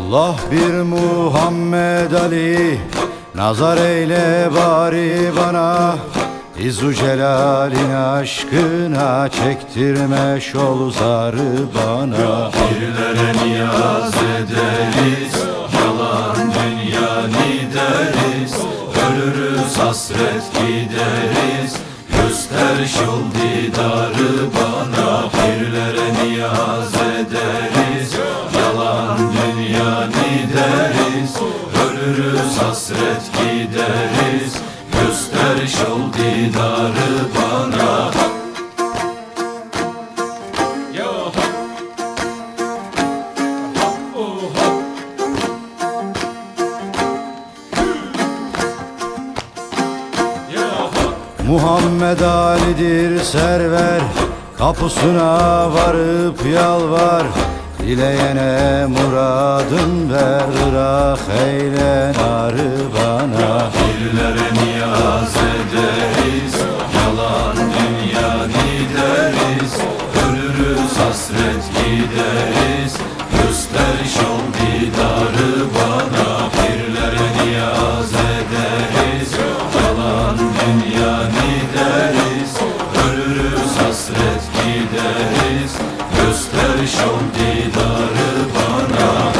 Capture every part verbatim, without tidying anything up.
Allah bir Muhammed Ali, nazar eyle bari bana. İzzu Celal'in aşkına çektirme şol zarı bana. Pirlere niyaz ederiz, yalan dünya nideriz. Ölürüz hasret gideriz, göster şol didarı bana. Pirlere niyaz ederiz, yalan dünya nideriz. Ölürüz hasret gideriz, göster şol didarı bana. Muhammed Ali'dir server, kapısına varıp yalvar. Dileyene muradın ver, Irak eyle narı bana. Pirlere niyaz ederiz, yalan dünya nideriz. Ölürüz hasret gideriz, göster şol didarı bana. Pirlere niyaz ederiz, yalan dünya nideriz. Ölürüz hasret gideriz, göster şol didarı bana.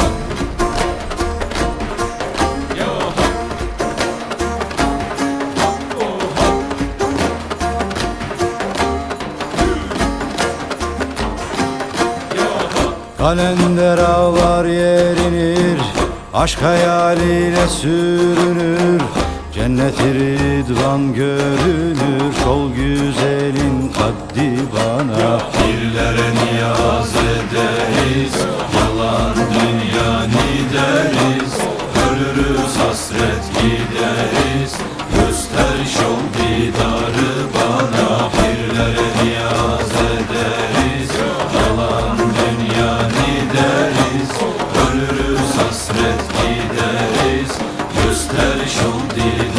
Kalender ağlar yerinir, aşk hayaliyle sürünür. Cennet-i Rıdvan görünür, şol güzelin kaddi bana. Pirlere niyaz ederiz, yalan dünya nideriz. Ölürüz hasret gideriz, göster şol didarı bana. Pirlere niyaz ederiz, yalan dünya nideriz. Ölürüz hasret gideriz, göster şol didarı